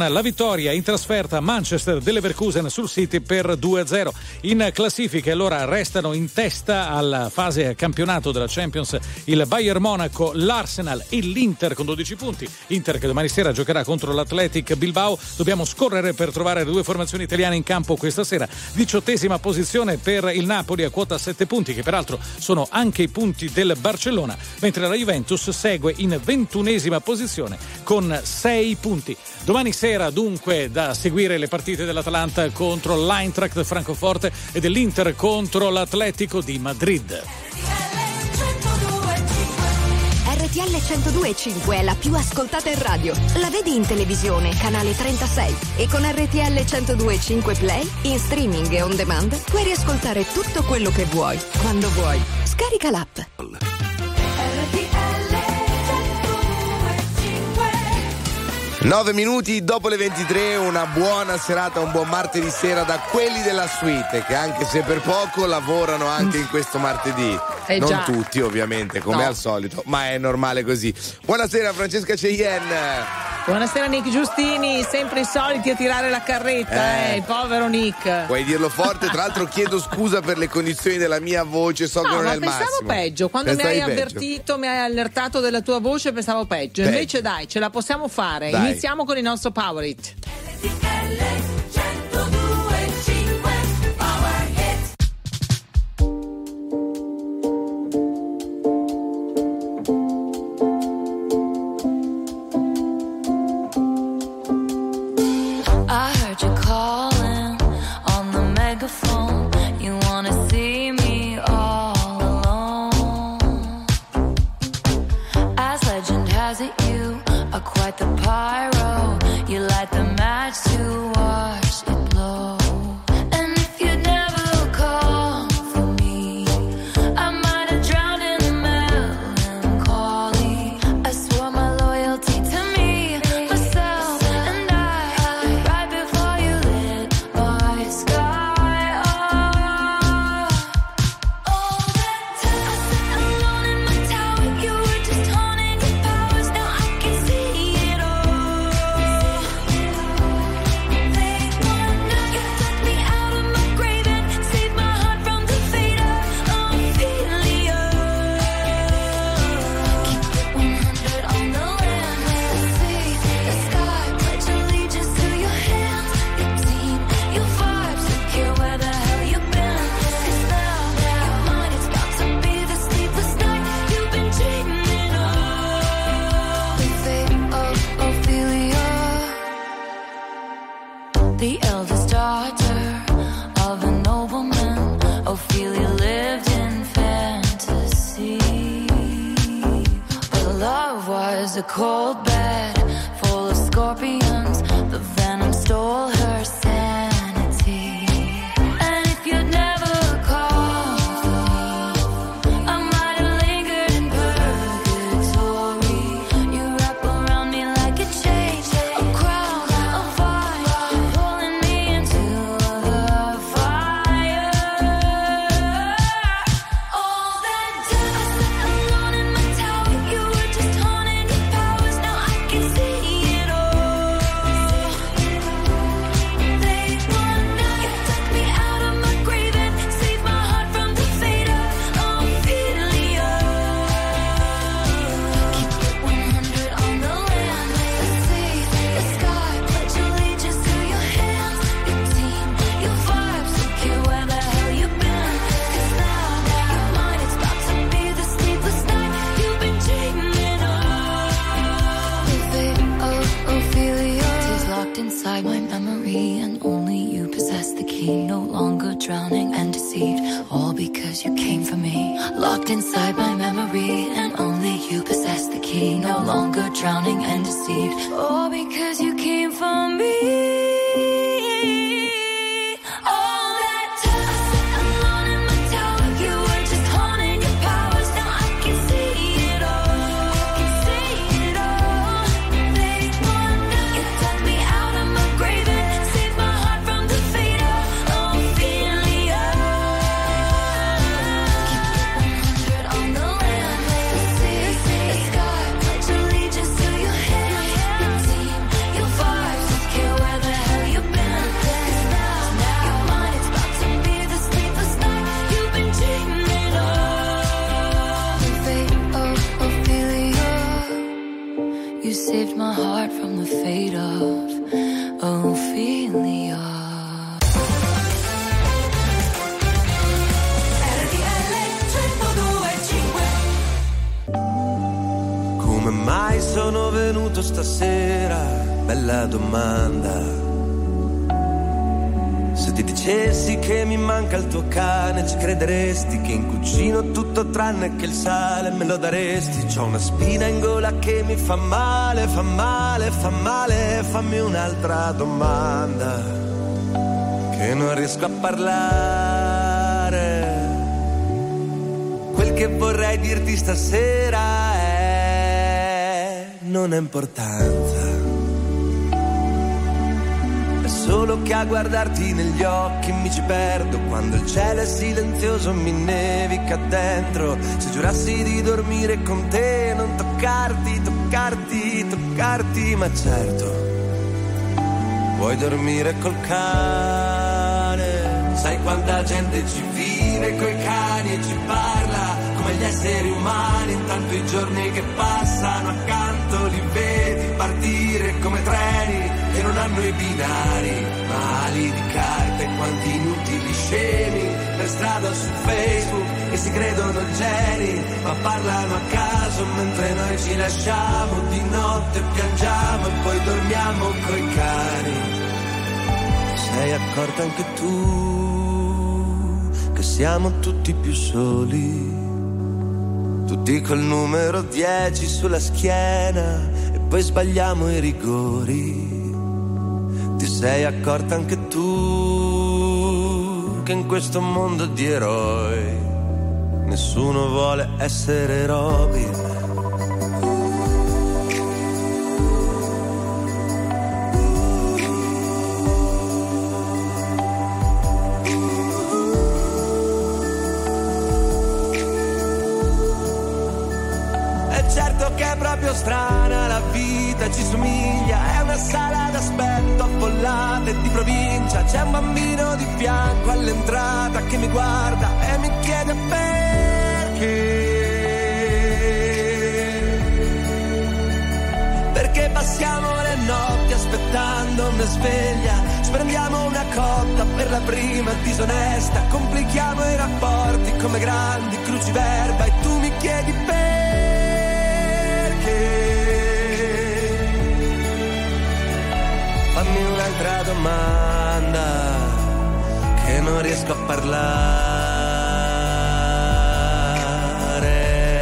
la vittoria in trasferta a Manchester dell'Leverkusen sul City per 2-0. In classifica allora restano in testa alla fase campionato della Champions il Bayern Monaco, l'Arsenal e l'Inter con 12 punti. Inter che domani sera giocherà contro l'Athletic Bilbao. Dobbiamo scorrere per trovare le due formazioni italiane in campo questa sera. 18ª posizione per il Napoli a quota 7 punti, che peraltro sono anche i punti del Barcellona, mentre la Juventus segue in 21ª posizione con 6 punti. Domani sera dunque da seguire le partite dell'Atalanta contro l'Eintracht Francoforte e dell'Inter contro l'Atletico di Madrid. RTL 102.5 è la più ascoltata in radio. La vedi in televisione, canale 36, e con RTL 102.5 Play in streaming e on demand puoi riascoltare tutto quello che vuoi, quando vuoi. Scarica l'app. RTL 102.5. 9 minuti dopo le 23, una buona serata, un buon martedì sera da quelli della suite, che anche se per poco lavorano anche in questo martedì. Non già. tutti ovviamente, come al solito, ma è normale così. Buonasera Francesca Cheyenne. Buonasera Nick Giustini, sempre i soliti a tirare la carretta, il povero Nick. Puoi dirlo forte, tra l'altro chiedo scusa per le condizioni della mia voce, so che non è il massimo. Pensavo peggio, quando mi hai avvertito, mi hai allertato della tua voce, pensavo peggio. Invece dai, ce la possiamo fare. Dai. Iniziamo con il nostro Power It. Quite the pyro, you light the match to watch it blow. And if you'd never call for me, I might have drowned in the melancholy. I swore my loyalty to me, myself, and I, right before you lit my sky up. All that time I sat alone in my tower, you were just haunting your powers. Now I can see. The eldest daughter of a nobleman, Ophelia lived in fantasy. But love was a cold bed full of scorpions. The venom stole her sanity. And if you'd never called for me, I might have lingered in purgatory. You wrap around me like a chain, a crown, a fire, pulling me into the fire. All that time I sat alone in my tower, you were just haunting your powers. Now I can see it all. Late one night, you took me out of my grave and saved my heart from the fate of Ophelia. Keep it 100 on the land, the sea, the sky. Pledge allegiance to your hands, your team, your vibes. Don't care where the hell you've been, 'cause now your mind is about to be the sleepless night you've been dreaming of. The fate of Ophelia is locked inside my memory, and only you possess the key. No longer drowning and deceived, all because you came for me. Locked inside my memory, and only you possess the key. No longer drowning and deceived, all because you came for me. All that time I sat alone in my tower, you were just haunting your powers. Now I can see it all. Late one night, you dug me out of my grave and saved my heart from the fate of Ophelia. Keep it 100 on the land, the sea, the sky. Pledge allegiance to your hands, your team, your vibes. sono venuto stasera? Bella domanda. Se ti dicessi che mi manca il tuo cane, ci crederesti che in cucina ho tutto tranne che il sale, me lo daresti. C'ho una spina in gola che mi fa male, fa male, fa male. Fammi un'altra domanda, che non riesco a parlare. Quel che vorrei dirti stasera è: non ha importanza. Solo che a guardarti negli occhi mi ci perdo. Quando il cielo è silenzioso mi nevica dentro. Se giurassi di dormire con te, non toccarti, toccarti, toccarti. Ma certo, vuoi dormire col cane. Sai quanta gente ci vive coi cani e ci parla come gli esseri umani. Intanto i giorni che passano accanto li vedi partire come treni che non hanno i binari, ma ali di carta e quanti inutili scemi per strada o su Facebook che si credono geni, ma parlano a caso mentre noi ci lasciamo. Di notte piangiamo e poi dormiamo coi cani. Ti sei accorta anche tu che siamo tutti più soli, tutti col numero 10 sulla schiena e poi sbagliamo i rigori. Ti sei accorta anche tu che in questo mondo di eroi nessuno vuole essere Robin. È certo che è proprio strana la vita, ci somiglia, è una sala d'aspetto affollata e di provincia. C'è un bambino di fianco all'entrata che mi guarda e mi chiede perché passiamo le notti aspettando una sveglia. Prendiamo una cotta per la prima disonesta, complichiamo i rapporti come grandi cruciverba e tu mi chiedi fammi un'altra domanda, che non riesco a parlare.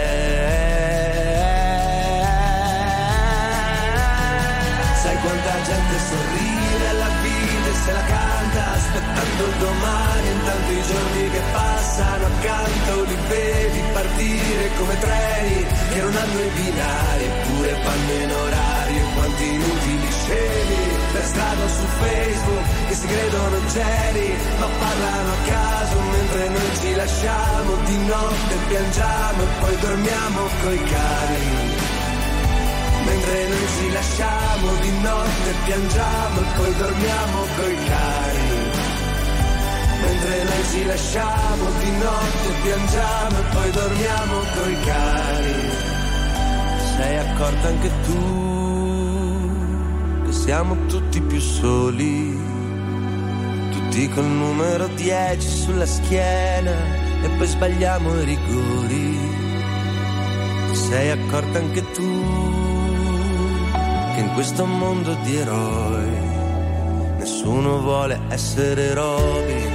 Sai quanta gente sorride alla vita e se la canta aspettando il domani. Intanto i giorni che passano accanto li vedi partire come treni che non hanno i binari eppure vanno in orario. Quanti inutili scemi per strada o su Facebook che si credono geni ma parlano a caso mentre noi ci lasciamo. Di notte piangiamo e poi dormiamo coi cani. Mentre noi ci lasciamo, di notte piangiamo e poi dormiamo coi cani. Mentre noi ci lasciamo, di notte piangiamo e poi dormiamo coi cani. Sei accorta anche tu che siamo tutti più soli, tutti col numero 10 sulla schiena e poi sbagliamo i rigori. Sei accorta anche tu che in questo mondo di eroi nessuno vuole essere Robin.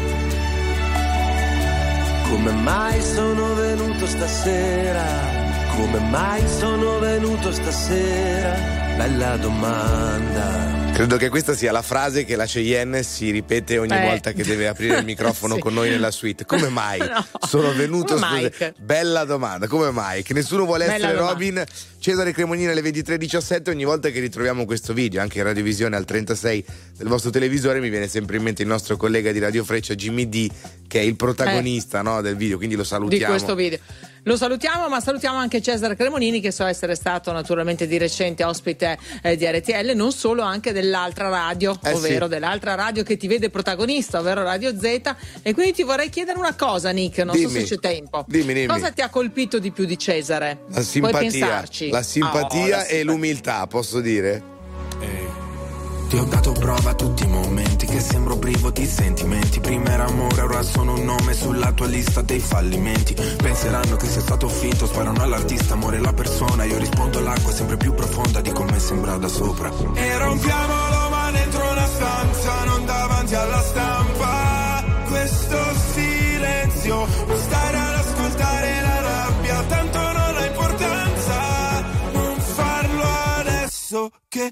Come mai sono venuto stasera? Come mai sono venuto stasera? Bella domanda. Credo che questa sia la frase che la Cheyenne si ripete ogni volta che deve aprire il microfono con noi nella suite. Come mai sono venuto stasera? Bella domanda. Come mai? Che nessuno vuole essere Robin. Cesare Cremonini alle 23:17. Ogni volta che ritroviamo questo video, anche in radiovisione al 36 del vostro televisore, mi viene sempre in mente il nostro collega di Radio Freccia, Jimmy D, che è il protagonista del video, quindi lo salutiamo. Di questo video. Lo salutiamo, ma salutiamo anche Cesare Cremonini, che so essere stato naturalmente di recente ospite di RTL, non solo, anche dell'altra radio, ovvero dell'altra radio che ti vede protagonista, ovvero Radio Z. E quindi ti vorrei chiedere una cosa, Nick, non so se c'è tempo. Dimmi. Cosa ti ha colpito di più di Cesare? La simpatia. Puoi pensarci? La simpatia e l'umiltà, posso dire? Ti ho dato prova a tutti i momenti che sembro privo di sentimenti. Prima era amore, ora sono un nome sulla tua lista dei fallimenti. Penseranno che sia stato finto, sparano all'artista, muore la persona. Io rispondo l'acqua è sempre più profonda di come sembra da sopra. E rompiamolo ma dentro una stanza, non davanti alla stampa. Questo silenzio, non stare ad ascoltare la rabbia, tanto non ha importanza. Non farlo adesso che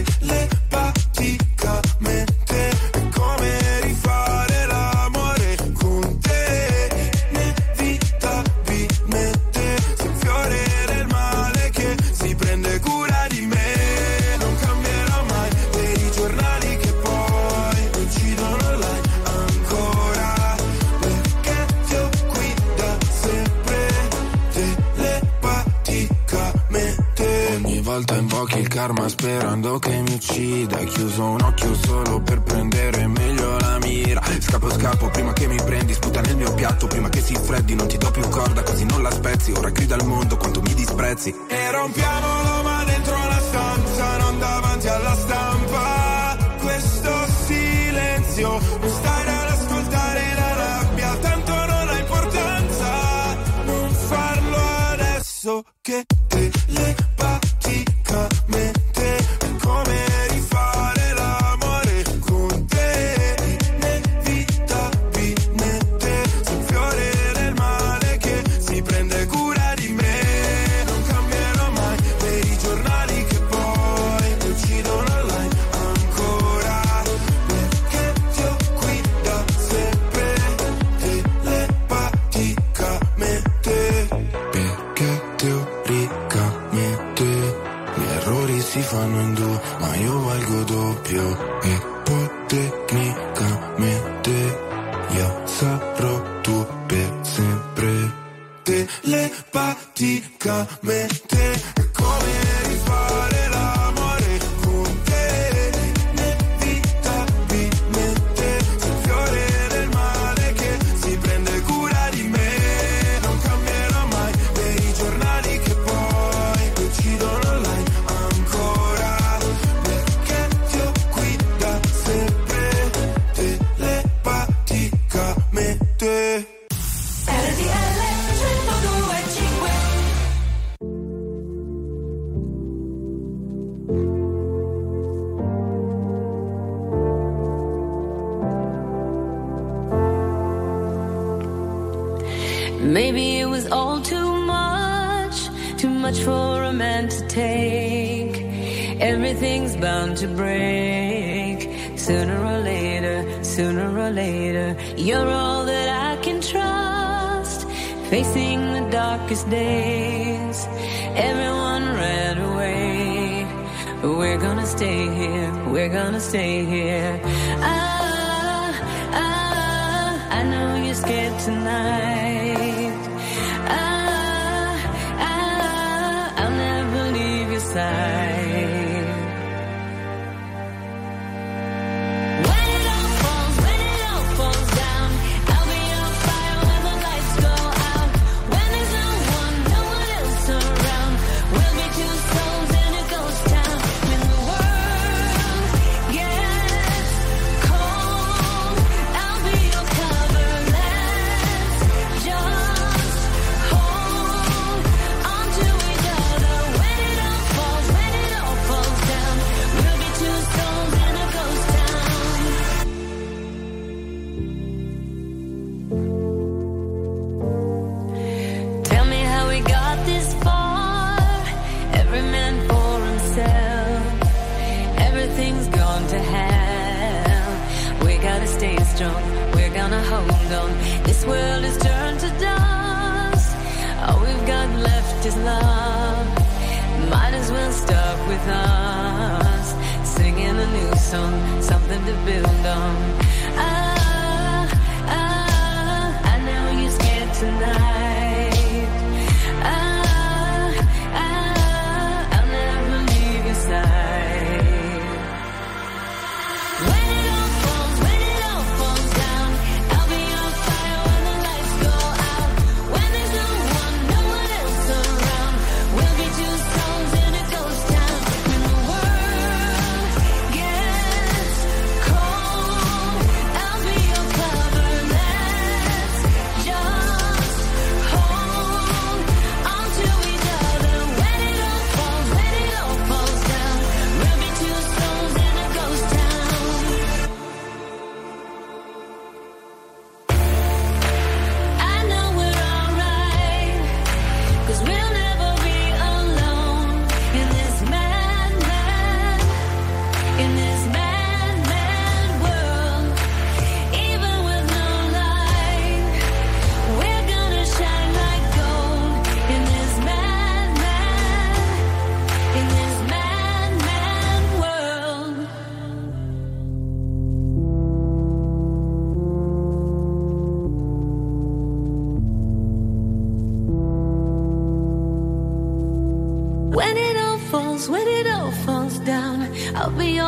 telepaticamente è come rifare l'amore con te. Inevitabilmente sei un fiore del male che si prende cura di me. Non cambierò mai per i giornali che poi mi uccidono online ancora, perché ti ho qui da sempre telepaticamente. Ogni volta invochi il karma sperando che mi uccida. Chiuso un occhio solo per prendere meglio la mira. Scappo prima che mi prendi, sputa nel mio piatto prima che si freddi. Non ti do più corda così non la spezzi. Ora grida al mondo quanto mi disprezzi. E rompiamolo ma dentro una stanza, non davanti alla stampa. Questo silenzio, non stare ad ascoltare la rabbia, tanto non ha importanza. Non farlo adesso che telepaticamente è come rifare l'amore con te. Inevitabilmente sei un fiore del male che si prende cura di me. Non cambierò mai per i giornali che poi mi uccidono online ancora, perché ti ho qui da sempre telepaticamente. Perché teoricamente gli errori si fanno in due, ma io valgo doppio. E poi tecnicamente io sarò tu per sempre. Telepaticamente è come rifare l'amore con te. Inevitabilmente sei un fiore del male che si prende cura di me. Non cambierò mai per i giornali che poi mi uccidono online ancora, perché ti ho qui da sempre telepaticamente. RTL 102.5. Maybe it was all too much for a man to take. Everything's bound to break. Sooner or later, you're all that I can trust. Facing the darkest days, everyone ran away. But we're gonna stay here. I know you're scared tonight. I'll never leave your side. When it all falls down, I'll be on fire when the lights go out. When there's no one else around, we'll be two souls in a ghost town. When the world gets cold, I'll be your cover. Let's just hold on to each other. When it all falls down, we'll be two souls in a ghost town. Tell me how we got this far. Every man for himself. Everything's gone to hell. We gotta stay strong. We're gonna hold on. This world is turned to dust. All we've got left is love. Might as well start with us. Singing a new song, something to build on. I know you're scared tonight. I'll never leave your side. When it all falls down, I'll be on fire when the lights go out. When there's no one else around, we'll be two souls in a ghost town. When the world gets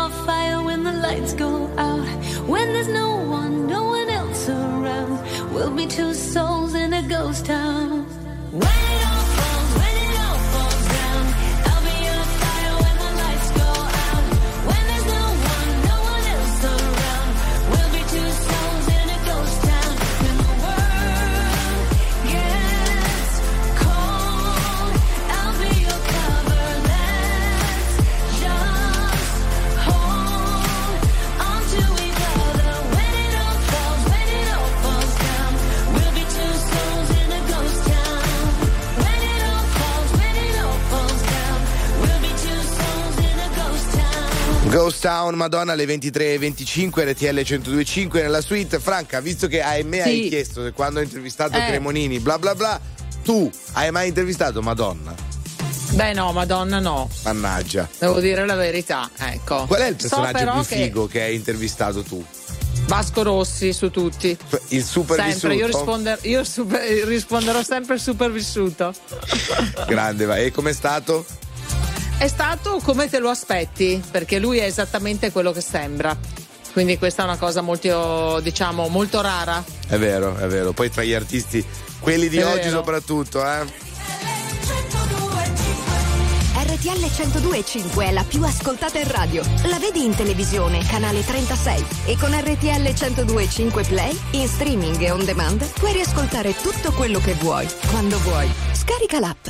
your fire when the lights go out. When there's no one else around. We'll be two souls in a ghost town. When it all falls down, I'll be your fire when the lights go out. When there's no one else around, we'll be two souls in a ghost town. When the world gets cold, I'll be your cover. Let's just hold on to each other. When it all falls down, we'll be two souls in a ghost town. When it all falls down, we'll be two souls in a ghost town. Ghost Town, Madonna, alle 23:25, RTL 102.5 nella suite. Franca, visto che a me hai chiesto se quando ho intervistato Cremonini bla bla bla, tu hai mai intervistato Madonna? Beh no, Madonna no. Mannaggia. Devo dire la verità, ecco. Qual è il personaggio più figo che hai intervistato tu? Vasco Rossi su tutti. Il supervissuto? Sempre, io risponderò sempre il supervissuto. Grande, vai. E com'è stato? È stato come te lo aspetti, perché lui è esattamente quello che sembra. Quindi questa è una cosa molto, diciamo, molto rara. È vero, è vero. Poi tra gli artisti, quelli di È oggi vero. soprattutto, RTL 102.5 è la più ascoltata in radio. La vedi in televisione, canale 36. E con RTL 102.5 Play, in streaming e on demand, puoi riascoltare tutto quello che vuoi, quando vuoi. Scarica l'app.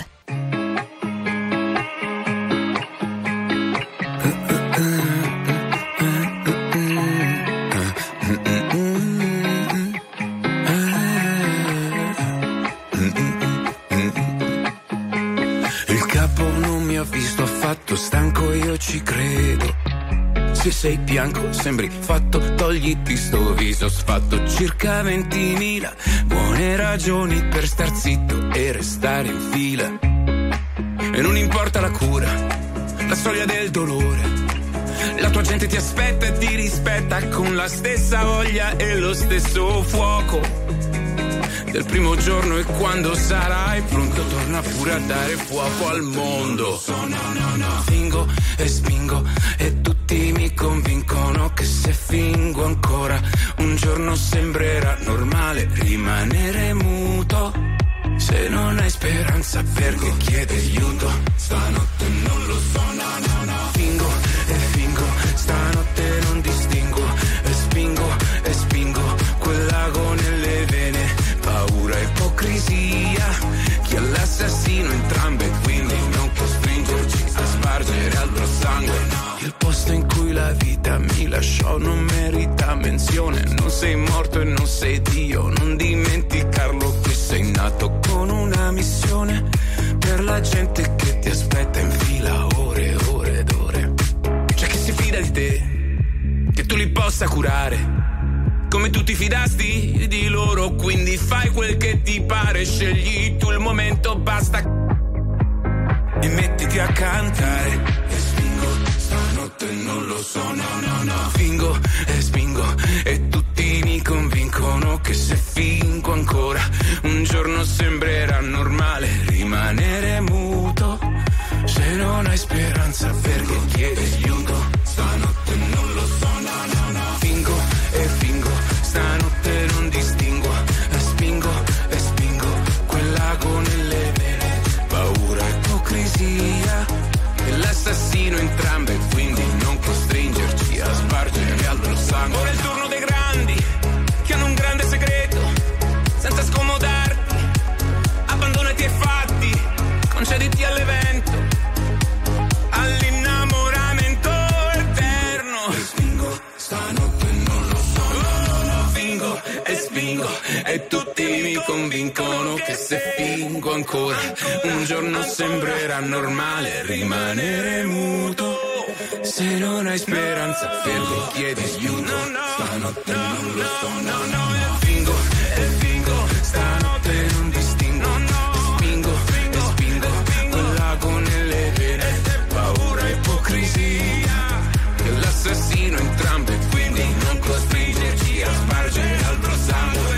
Il capo non mi ha visto affatto, stanco io ci credo. Se sei bianco sembri fatto, togliti sto viso sfatto. Circa 20.000 buone ragioni per star zitto e restare in fila. E non importa la cura, la soglia del dolore. La tua gente ti aspetta e ti rispetta con la stessa voglia e lo stesso fuoco del primo giorno. E quando sarai pronto torna pure a dare fuoco al mondo. Fingo e spingo e tutti mi convincono che se fingo ancora un giorno sembrerà normale rimanere muto. Se non hai speranza perché chiedi aiuto. Stanotte non lo so, Fingo e fingo, stanotte non distingo. E spingo quel lago nelle vene. Paura, ipocrisia, chi è l'assassino entrambe, quindi non costringerci a spargere altro sangue. Il posto in cui la vita mi lasciò non merita menzione. Non sei morto e non sei Dio, non dimenticarlo che sei nato con una missione. Per la gente che ti aspetta in fila ore e ore ed ore. C'è chi si fida di te, che tu li possa curare come tu ti fidasti di loro, quindi fai quel che ti pare, scegli tu il momento, basta e mettiti a cantare. E spingo, stanotte non lo so, Fingo e spingo e tutti mi convincono che se fingo ancora un giorno sembrerà normale rimanere muto. Se non hai speranza perché chiedi aiuto. Stanotte non lo so, Fingo e fingo, stanotte non distingo. E spingo quel lago nelle vene. Paura, ipocrisia e l'assassino entrambe, quindi non costringerci a spargere altro sangue. Ora è il turno dei grandi che hanno un grande segreto, senza scomodarti, abbandonati ai fatti, concediti all'evento, all'innamoramento eterno. E spingo, stanotte non lo so, fingo e spingo e tutti mi convincono che se fingo ancora un giorno sembrerà normale rimanere muto. Se non hai speranza perché chiedi aiuto. Stanotte non lo so, fingo e fingo, stanotte non distingo. E spingo quel lago nelle vene. Paura, ipocrisia e l'assassino entrambe, quindi non costringerci a spargere altro sangue.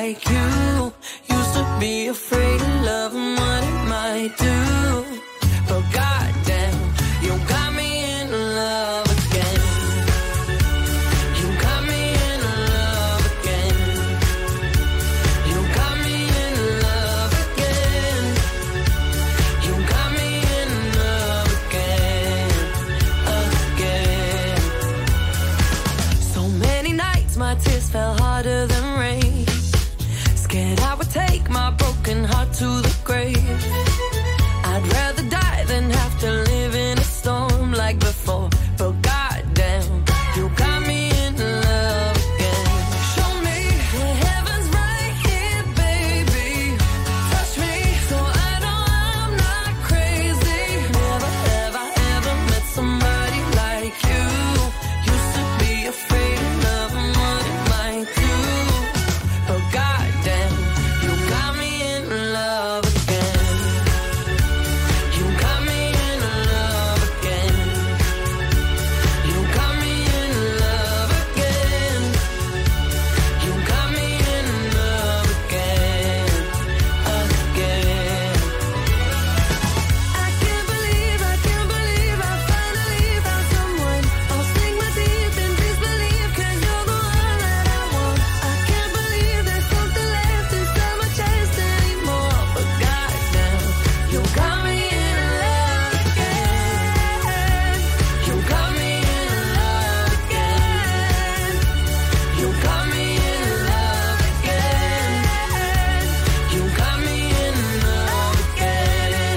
like you. Used to be afraid of love and what it might do. But goddamn, you got me in love again. You got me in love again. You got me in love again. You got me in love again, again. So many nights my tears fell harder than rain. Scared I would take my broken heart to the grave. I'd rather die than have to live in a storm like before. But goddamn, you got me in love again. Show me the heavens right here, baby. Touch me so I know I'm not crazy. Never have I ever met somebody like you. Used to be afraid of love and what it might do. But goddamn, you got me in love again. You got me in love again. You got me in love again. You got me in love again, again. I can't believe I finally found someone. I'll sink my teeth in disbelief 'cause you're the one that I want. I can't believe there's something left inside my chest anymore. But goddamn, you got me in love again. You got me in love again. You got me in love again. You got me in love again,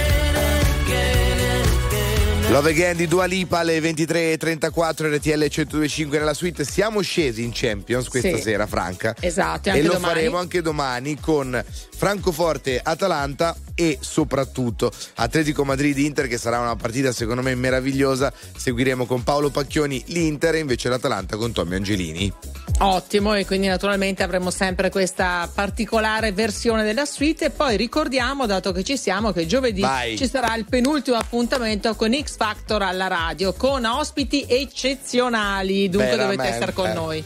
again. Love Again di Dua Lipa alle 23:34 RTL 102.5 nella suite. Siamo scesi in Champions questa Sì. sera, Franca. Esatto, e E anche lo domani. faremo anche domani con Francoforte-Atalanta e soprattutto Atletico Madrid-Inter, che sarà una partita secondo me meravigliosa. Seguiremo con Paolo Pacchioni l'Inter e invece l'Atalanta con Tommy Angelini. Ottimo, e quindi naturalmente avremo sempre questa particolare versione della suite. E poi ricordiamo, dato che ci siamo, che giovedì Vai. ci sarà il penultimo appuntamento con X Factor alla radio, con ospiti eccezionali, dunque dovete Veramente. essere con noi.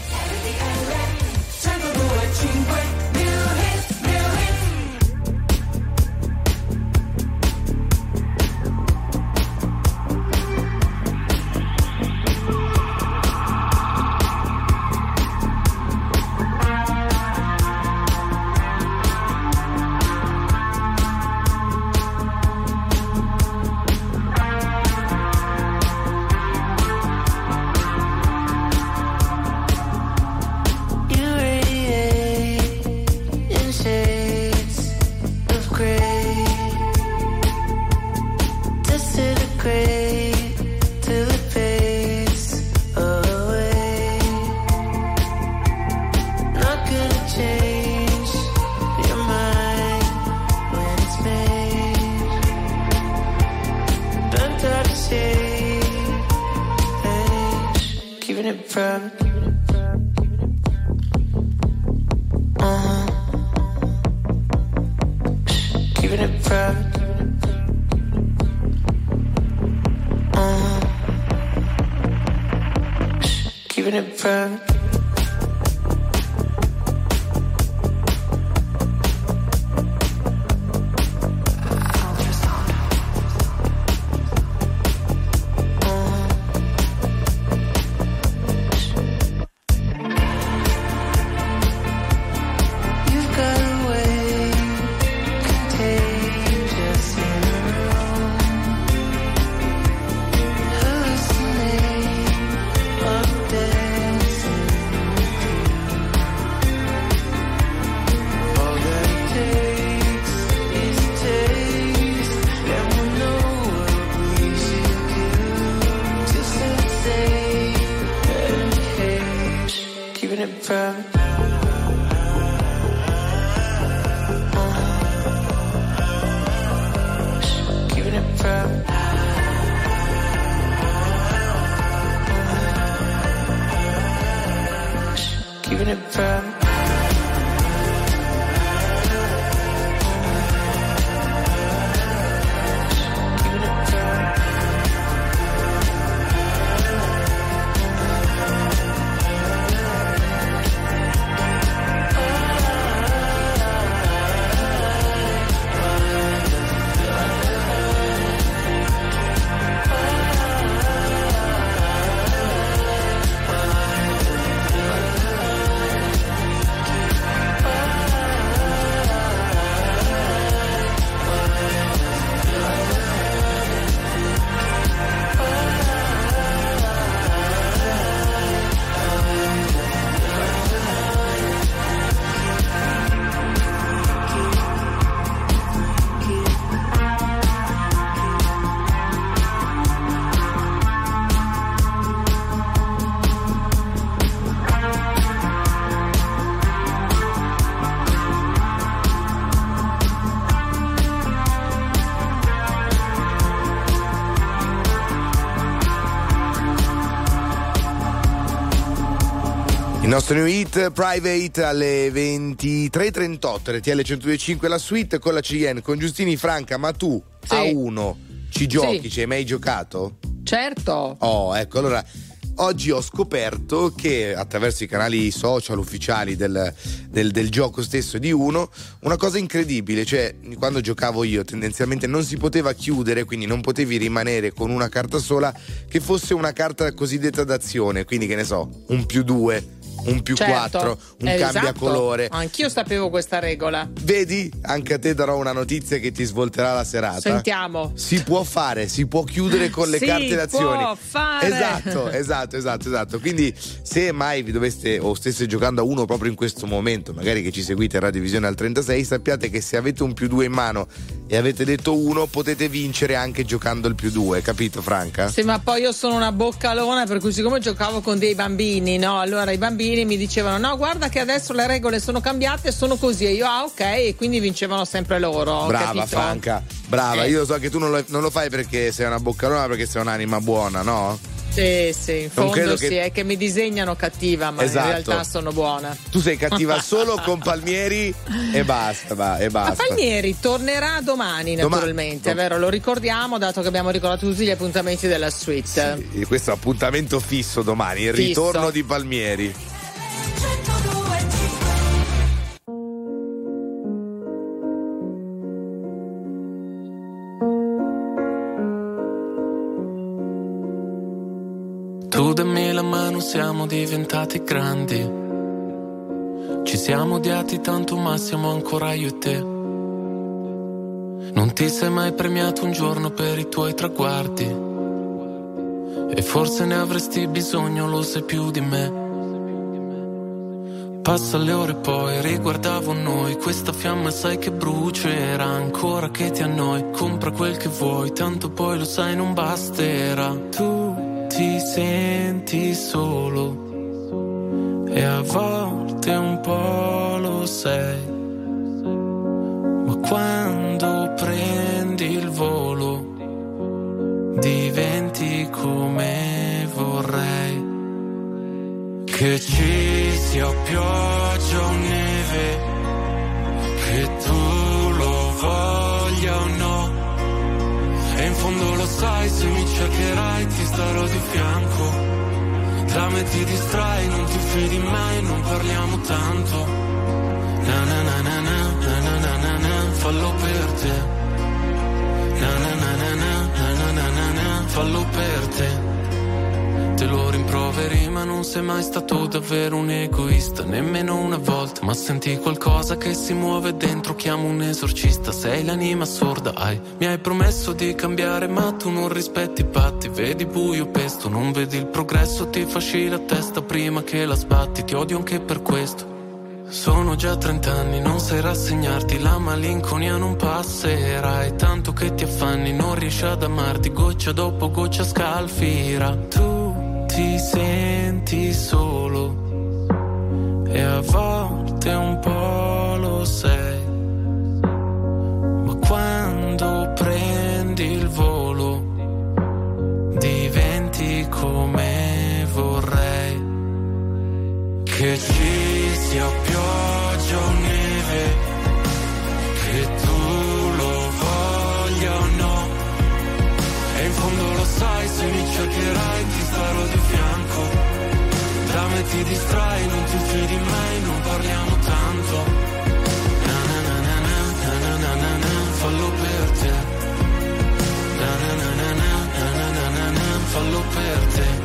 You radiate in shades of gray, disintegrate till it fades away. Not gonna change your mind when it's made. Don't try to change, keeping it private. Keeping it private. Keeping it private. You've got a way contagious in a room. Hallucinate of dancing with you. All that it takes is a taste, and we'll know what we should do to sensate and cage. Keeping it private. Keeping it private. Keeping it private. Keeping it private. Il nostro new hit Private alle 23:38, RTL 102.5 la suite con la CN, con Giustini. Franca, ma tu Sì. a uno ci giochi? Sì. Ci hai mai giocato? Certo. Oh, ecco, allora oggi ho scoperto che attraverso i canali social ufficiali del gioco stesso di Uno, una cosa incredibile, cioè quando giocavo io tendenzialmente non si poteva chiudere, quindi non potevi rimanere con una carta sola che fosse una carta cosiddetta d'azione, quindi che ne so, un +2, un +4, un cambia colore. Anch'io sapevo questa regola. Vedi? Anche a te darò una notizia che ti svolterà la serata. Sentiamo. Si può fare, si può chiudere con le carte d'azioni. Si può fare. Esatto. Quindi se mai vi doveste o stesse giocando a Uno proprio in questo momento, magari che ci seguite a Radiovisione al 36, sappiate che se avete un +2 in mano e avete detto Uno, potete vincere anche giocando il +2, capito Franca? Sì, ma poi io sono una boccalona, per cui siccome giocavo con dei bambini, no? Allora i bambini mi dicevano no, guarda che adesso le regole sono cambiate, sono così, e io ok, e quindi vincevano sempre loro. Brava, capito? Franca, brava. Io so che tu non lo fai perché sei una boccalona, perché sei un'anima buona, no? Sì, in Non credo fondo sì, è che mi disegnano cattiva, ma Esatto. in realtà sono buona. Tu sei cattiva solo con Palmieri e basta. Ma Palmieri tornerà domani, naturalmente, è vero? Lo ricordiamo, dato che abbiamo ricordato tutti gli appuntamenti della suite. Sì, questo appuntamento fisso domani, il Fisso. ritorno di Palmieri. Tu dammi la mano, siamo diventati grandi. Ci siamo odiati tanto, ma siamo ancora io e te. Non ti sei mai premiato un giorno per i tuoi traguardi, e forse ne avresti bisogno, lo sai più di me. Passa le ore poi riguardavo noi, questa fiamma sai che brucerà ancora che ti annoi. Compra quel che vuoi, tanto poi lo sai non basterà. Tu ti senti solo e a volte un po' lo sei, ma quando prendi il volo diventi come vorrei. Che ci sia pioggia o neve, che tu lo voglia o no, e in fondo lo sai, se mi cercherai ti starò di fianco. Da me ti distrai, non ti fidi mai, non parliamo tanto. Na na na na na na na na na, fallo per te. Na na na na na na na na na, fallo per te. Te lo rimproveri, ma non sei mai stato davvero un egoista, nemmeno una volta. Ma senti qualcosa che si muove dentro, chiamo un esorcista. Sei l'anima sorda, mi hai promesso di cambiare, ma tu non rispetti i patti. Vedi buio pesto, non vedi il progresso, ti fasci la testa prima che la sbatti. Ti odio anche per questo. Sono già 30 anni, non sai rassegnarti, la malinconia non passerà, e tanto che ti affanni, non riesci ad amarti, goccia dopo goccia scalfira. Tu ti senti solo e a volte un po' lo sei, ma quando prendi il volo diventi come vorrei. Che ci sia pioggia o neve, che tu lo voglia o no, e in fondo lo sai, se mi cercherai ti starò di fianco. Da me ti distrai, non ti fidi mai, non parliamo tanto. Na na na na na na na na na, fallo per te. Na na na na na na na na na, fallo per te.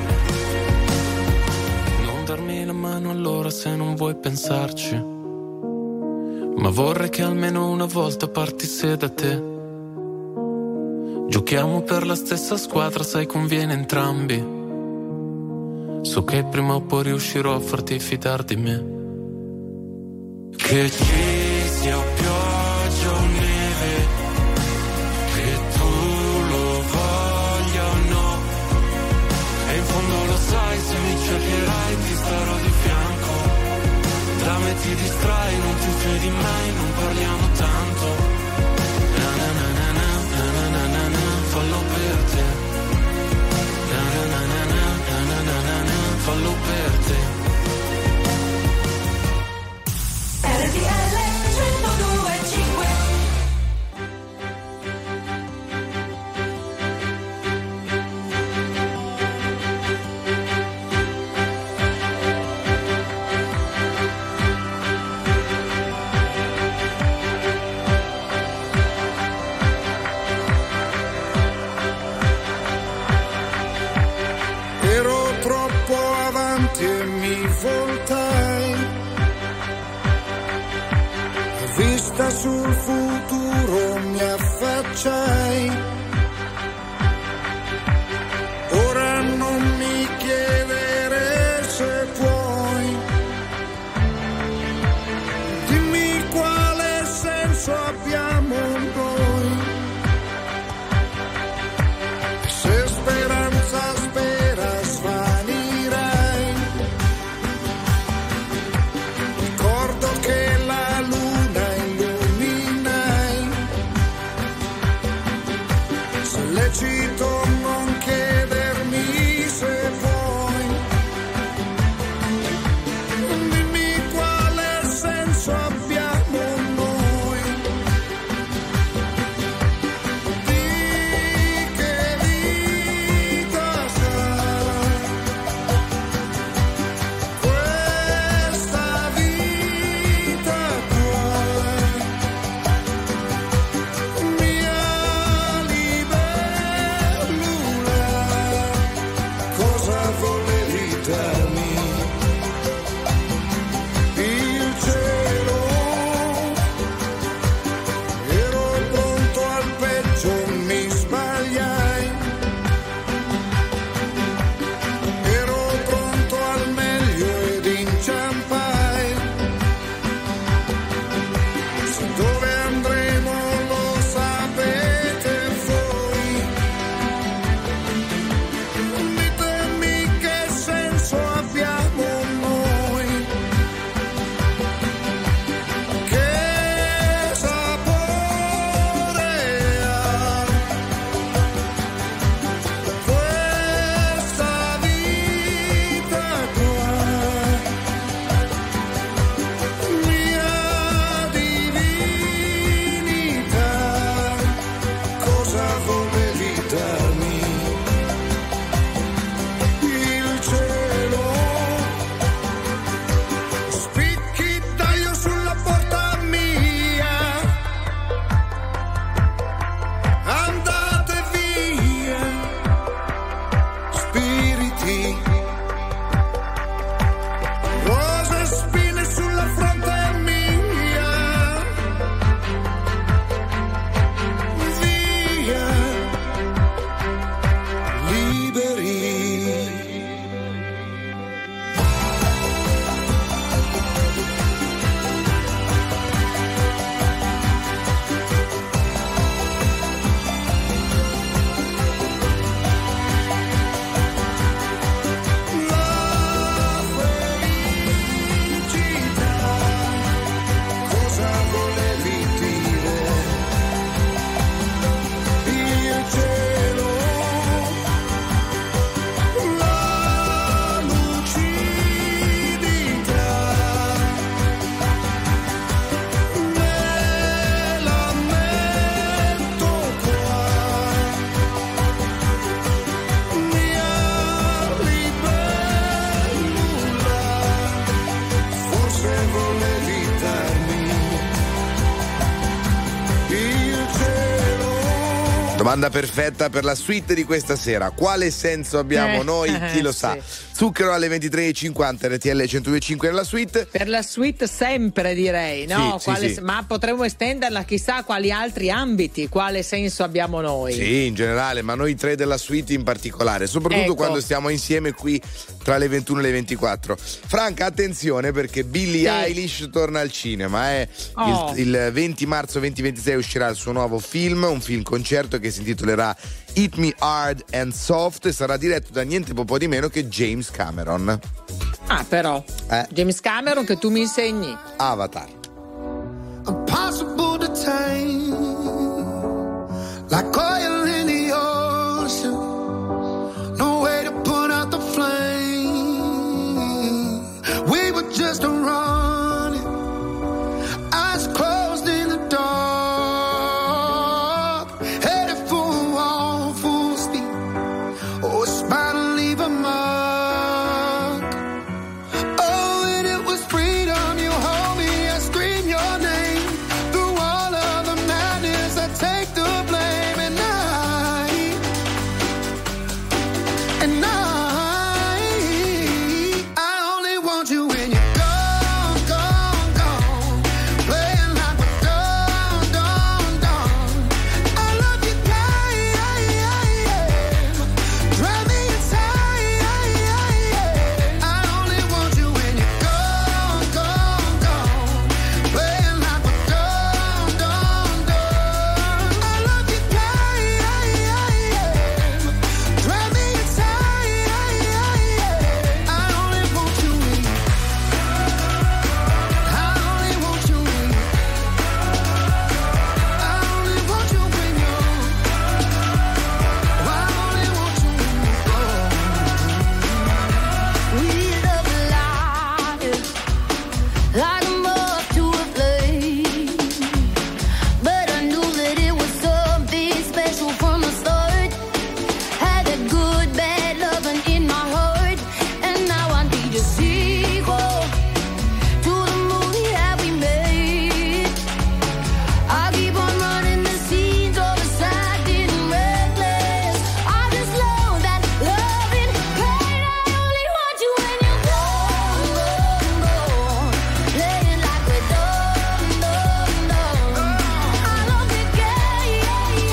Darmi la mano allora se non vuoi pensarci, ma vorrei che almeno una volta partisse da te. Giochiamo per la stessa squadra, sai conviene entrambi. So che prima o poi riuscirò a farti fidar di me. Che ci sia pioggia o neve, che tu lo voglia o no, e in fondo lo sai, se mi cercherai ti starò di fianco. Da me ti distrai, non ti fidi mai, non parliamo tanto. Na na na na na na na na na, fallo per te. Na na na na na na na na na, fallo per te. mi voltai, a vista sul futuro mi affacciai. Ora non mi chiedere se puoi, dimmi quale senso abbiamo noi. Se speranza spera svanirai, ricordo che la luna illuminai. Se lecito non chiedermi se vuoi, dimmi quale senso abbiamo noi. Di che vita sarà questa vita tua, mia libellula, cosa volevi darmi? Il cielo, ero pronto al peggio, mi sbagliai, ero pronto al meglio ed inciampai. Se dove andremo lo sapete voi, ditemi che senso abbiamo noi, che sapore ha questa vita qua, mia divinità, cosa volevi darmi? Il cielo, spicchi d'aglio sulla porta mia, andate via, spiriti, rose e spine sulla fronte mia, via, liberi. La felicità, cosa volevi dire? Il cielo, la lucidità, me la metto qua, mia libellula, forse volevi darmi il cielo. Domanda perfetta per la suite di questa sera. Quale senso abbiamo noi? Chi lo sa? Zucchero alle 23.50, RTL 102.5 nella suite. Per la suite sempre direi, no? Sì, sì, sì. Ma potremmo estenderla chissà a quali altri ambiti, quale senso abbiamo noi. Sì, in generale, ma noi tre della suite in particolare, soprattutto Ecco. quando stiamo insieme qui tra le 21 e le 24. Franca, attenzione perché Billie Eilish torna al cinema. Il 20 marzo 2026 uscirà il suo nuovo film, un film concerto che si intitolerà Hit Me Hard and Soft e sarà diretto da niente po' di meno che James Cameron. Ah, però. James Cameron che tu mi insegni. Avatar. Impossible to tame, like oil in the ocean, no way to put out the flame. We were just running, eyes closed in the dark, headed for a wall full speed. Oh, it's bound to leave a mark. Oh, and it was freedom. You hold me, I scream. want you when you're gone, gone, gone. Playing like we're done, done, done. I love you, drive me insane. I only want you when you're gone, gone, gone. Playing like we're done, done, done. I love you, drive me insane. I only want you when Like a moth to a flame, but I knew that it was something special from the start. Had a good, bad loving in my heart, and now I need a sequel to the movie that we made. I keep on running the scenes of the side, getting reckless. I just know that loving pain. I only want you when you're gone, gone, gone. Playing like we're done, done, done. I love the game,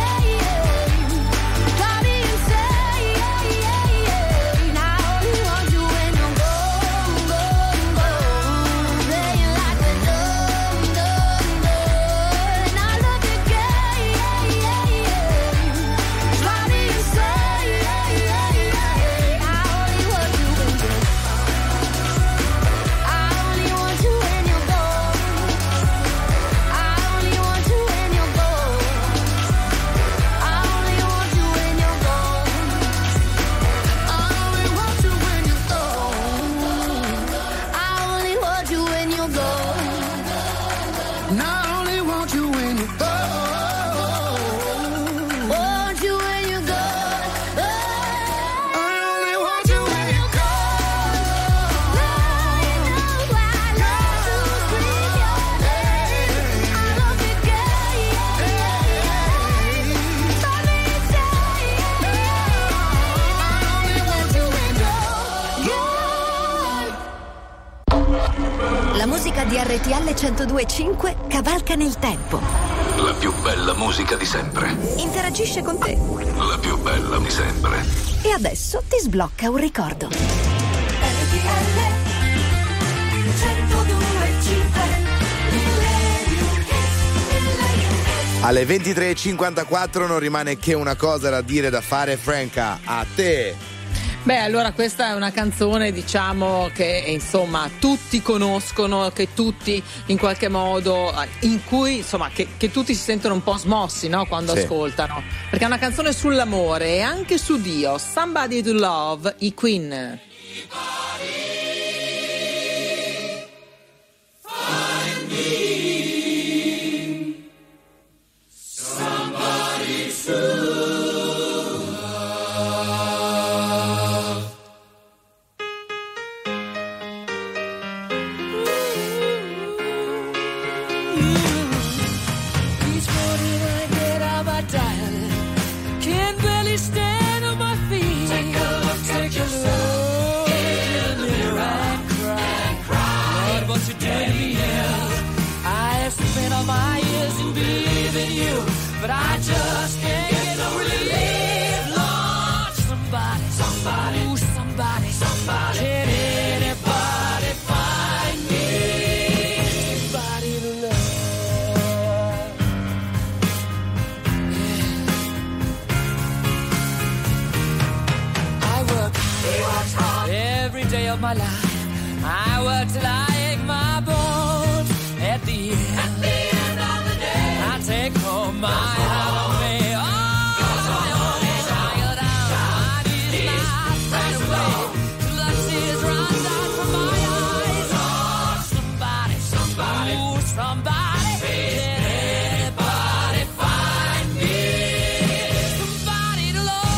drive me insane. I only want you when you're gone, gone, gone. Playing like we're done, done, done. I love the game, drive me insane. I only want you when you're I only want you when you're gone. I only want you when you're gone. I only want you when you're gone. I only want you when you're gone. I only want you when you're gone. And I only want you when you're gone. Want you when you're gone. I only want you when you're gone. I love to scream your name. I love the game. Drive me insane. I only want you when you're gone. La musica di RTL 102.5 cavalca nel tempo. La più bella musica di sempre. Interagisce con te. La più bella di sempre. E adesso ti sblocca un ricordo. Alle 23.54 non rimane che una cosa da dire, da fare. Franca, a te. Beh, allora questa è una canzone, diciamo, che insomma tutti conoscono, che tutti in qualche modo, in cui insomma che tutti si sentono un po' smossi, no? Quando Sì. ascoltano, perché è una canzone sull'amore e anche su Dio. Somebody to Love, i Queen. Each morning I get out my diary, can't barely stand on my feet. Take a look in the mirror and cry. Lord, what you did to me is I have spent all my years in believing you, but I just can't get no relief. Lord, somebody, ooh, somebody, can anybody find me somebody to love? I work hard every day of my life. I work till I ache my bones. At the end of the day, I take home my holiday. Tired out, my knees not right away. Till the tears run down from my eyes. Oh, somebody, ooh, somebody, can anybody find me somebody to love?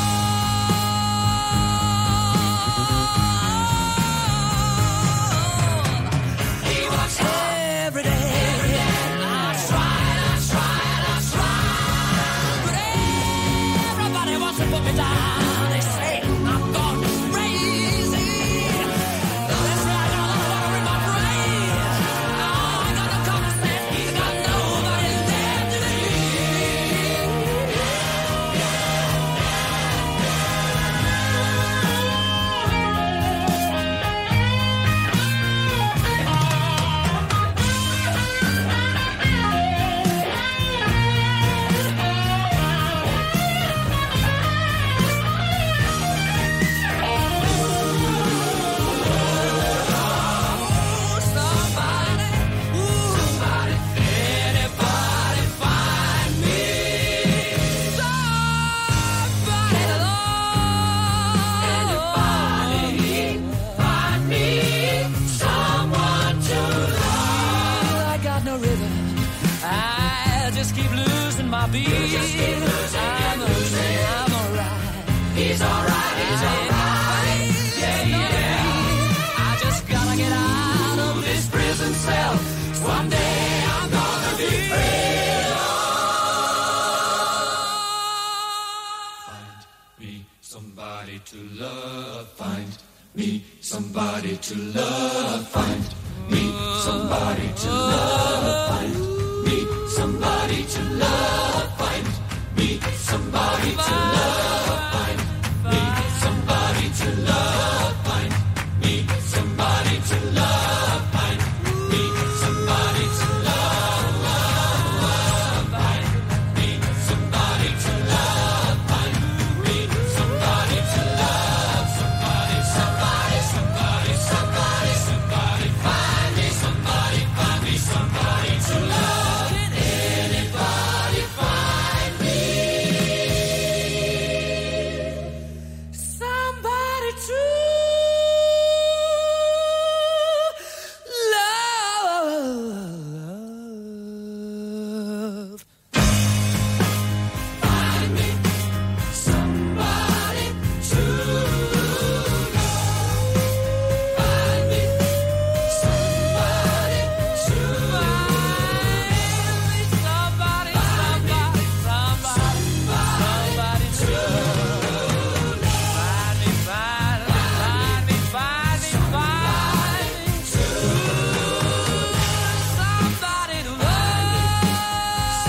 One day I'm gonna be free. Find me somebody to love. Find me somebody to love. Find me somebody to love. Find me somebody to love. Find me somebody to love. Find me somebody to love. Find me somebody to love. Find me somebody to love. Find me somebody to love. Find me somebody to love. Somebody, somebody, somebody, somebody, somebody. Find me somebody, find me somebody to love. Can anybody find me somebody to love? Find me somebody to love. Find me somebody to love. Somebody to love. Find me, find me, find me, find me, find me to somebody to love.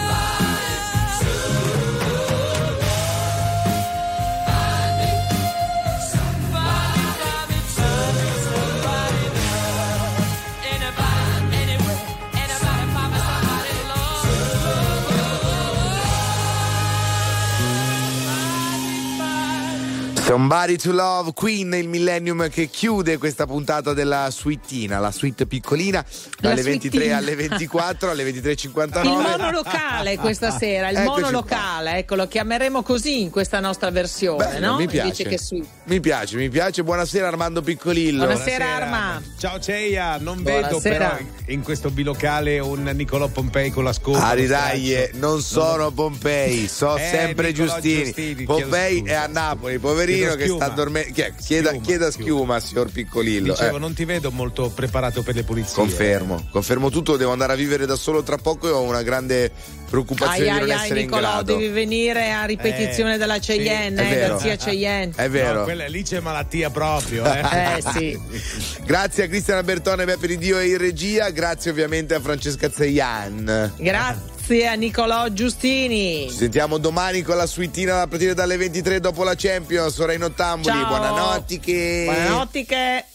Somebody to Love, Queen, il Millennium che chiude questa puntata della suitina, la suite piccolina, dalle 23 alle 24, alle 23.59. Il monolocale questa sera, il Eccoci monolocale, ecco, lo chiameremo così in questa nostra versione, Bello, no? mi piace. Invece che suite. Mi piace. Buonasera Armando Piccolillo. Buonasera Arma. Ciao Ceia, non Buonasera. vedo però in questo bilocale un Nicolò Pompei con la scopa. Aridaglie, non sono Pompei, so sempre Nicolò Giustini. Pompei chiedo è a scusa. Napoli, poverino Chiedo che sta dormendo. Chieda schiuma, signor Piccolillo. Dicevo, non ti vedo molto preparato per le pulizie. Confermo tutto, devo andare a vivere da solo tra poco e ho una grande preoccupazione di non essere in Nicolò, grado. devi venire a ripetizione della Cheyenne, è vero. da zia Cheyenne. È vero. No, quella lì c'è malattia proprio. Sì. Grazie a Cristiana Bertone, Beppe di Dio e in regia, grazie ovviamente a Francesca Zeian. Grazie a Nicolò Giustini. Ci sentiamo domani con la suitina a partire dalle 23 dopo la Champions, ora in ottamboli. Ciao. Buonanotte. Buonanotte.